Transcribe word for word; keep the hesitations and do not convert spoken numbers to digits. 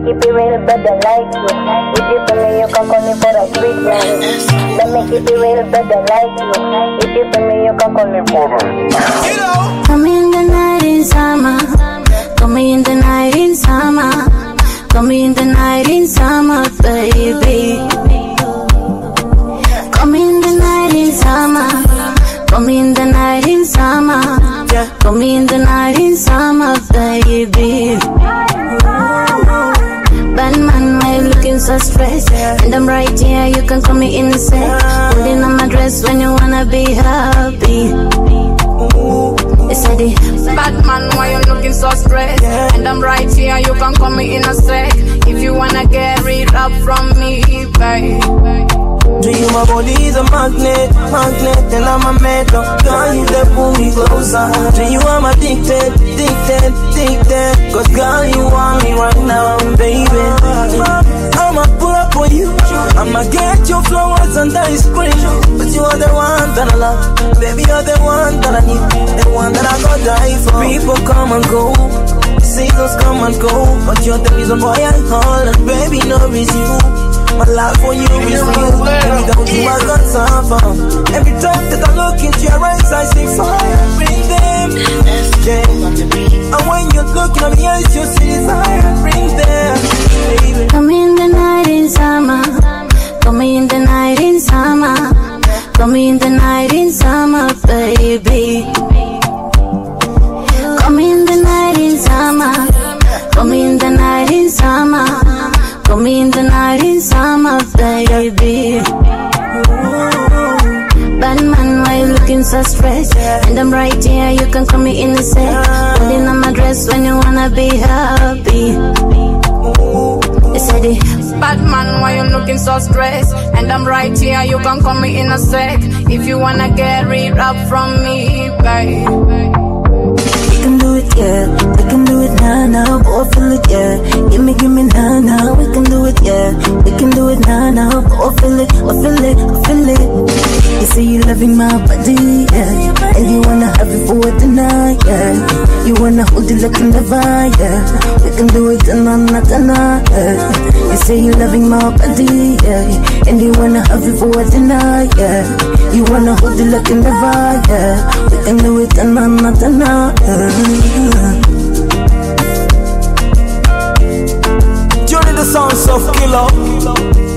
keep it real, brother, like you. If you feel me, you can call me for a sweet ride. Let me keep it real, brother, like you. If you feel me, you can call me for a Come in the night in summer. Come in the night in summer. Come in the night in summer, baby. Come in the night in summer. Come in the night in summer. Come in the night in summer, baby. Bad man, why you looking so stressed? And I'm right here, you can call me innocent. Holding on my dress when you wanna be happy. It's a day. Bad man, why you looking so stressed? And I'm right here, you can call me in a sec. If you wanna get rid up from me, babe. Do you my body is a magnet, magnet, and I'm a metal. Girl, you that pull me closer. Do you I'm addicted, addicted, addicted. Cause girl, you want me right now, baby. I'ma pull up on you. I'ma get your flowers and ice cream. But you are the one that I love. Baby, you're the one that I need. The one that I go die for. People come and go, seasons come and go, but you're the reason why I call. And baby, no reason you. My life for you is real. And without you I got suffer. Every time that I look into your eyes I see fire. Bring them, yeah. And when you're looking at me eyes you see desire. Bring them, baby. Come in the night in summer. Come in the night in summer. Come in the night in summer, baby. Come in the night in summer. Come in the night in summer. Come in the night in summer, baby. Bad man, why you looking so stressed? And I'm right here, you can call me innocent. Holding on my dress when you wanna be happy. It's a day. Bad man, why you looking so stressed? And I'm right here, you can call me in a sec. If you wanna get rid up from me, babe. We can do it, yeah. We can do it now, now. Boy, feel it, yeah. Give me, give me now, now. We can do it, yeah. We can do it now, now. Boy, feel it, I feel it, I feel it. You say you loving my body, yeah. And you wanna have it for tonight, yeah. You wanna hold it like in the vibe, yeah. We can do it tonight, tonight, yeah. You say you loving my body, yeah. And you wanna have it for tonight, yeah. You wanna hold it like in the vibe, yeah. We can do it tonight, tonight, yeah. Johnny the sounds of Killer.